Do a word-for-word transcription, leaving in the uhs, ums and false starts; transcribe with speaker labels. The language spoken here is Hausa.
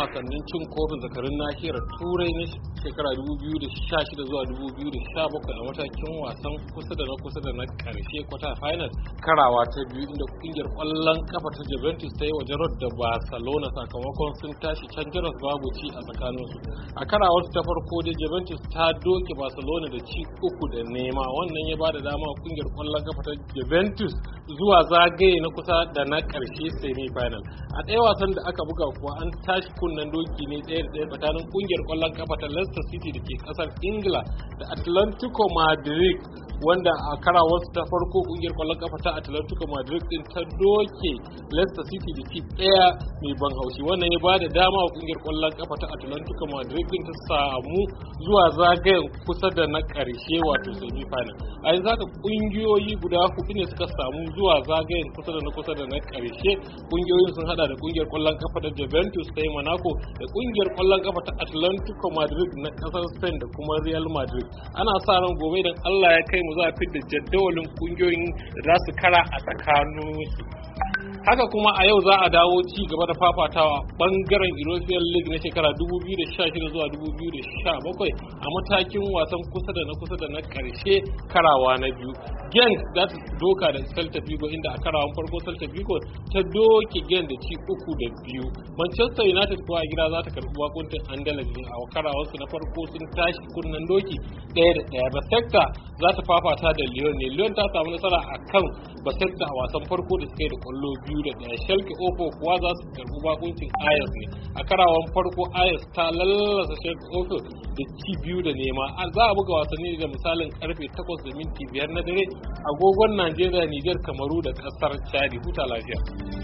Speaker 1: wasannin cin kofin zakarun nahiyar turai na shekara dubu biyu da sha shida zuwa dubu biyu da sha bakwai a matakin wasan kusa da na kusa da na karshe kwata final karawa ta biyu inda kungiyar kwallon kafa ta Juventus ta yi wa Jarrod da Barcelona sakamakon sun tashi can jaras babu ci a tsakaninsu. A karawar ta farko da Juventus ta doke Barcelona da ci uku da nema, wannan ya bada dama kungiyar kwallon kafa ta Juventus zuwa zagaye na kusa da na karshe semi final. A ɗaya wasan da aka buga kuwa an tashi kunnen doki ne ɗaya da ɗaya tsakanin kungiyar kwallon kafa ta Leicester City da ke kasar Ingila da Atlantico Madrid, wanda a karawarsu ta farko kungiyar kwallon kafa ta Atlantico Madrid din ta doke Leicester City da ci ɗaya mai ban haushi. Wannan ya bada dama wa kungiyar kwallon kafa ta Atlantico Madrid din ta samu zuwa zagayen kusa da na karshe wato semi final. A yanzu haka kungiyoyi guda hudu ne suka samu zuwa zagayen kusa da na kusa da na karshe. Kungiyoyin sun hada da kungiyar kwallon kafa ta Juventus ta Monaco da kungiyar kwallon kafa ta Atlantico Madrid na kasar Spain da kuma Real Madrid. Ana sa ran gobe idan Allah ya kai mu za a fitar da jadawalin kungiyoyin da za su kara a tsakaninsu. Haka kuma a yau za a dawo ci gaba da fafatawa bangaren European League na shekara dubu biyu da sha shida zuwa dubu biyu da sha bakwai a matakin wasan kusa da na kusa da na karshe karawa na biyu. Genk za ta doka da Celta Vigo, inda a karawan farko Celta Vigo ta doke Genk da ci uku da biyu. Manchester United kuwa a gida za ta karbi bakuntin Anderlecht a karawansu na farko sun tashi kunnen doki ɗaya da ɗaya. Basecta za ta fafata da Lyon ne. Lyon ta samu nasara a kan Basecta a wasan farko da suka yi da kwallo biyu da ɗaya. Schalke Ofo kuwa za su karbi bakuncin Ajax ne. A karawan farko Ajax ta lallasa Schalke Ofo da ci biyu da nema. Za a buga wasanni da misalin karfe takwas da minti biyar na dare agogon Najeriya, Nijar, Kamaru da kasar Chad. Huta lafiya.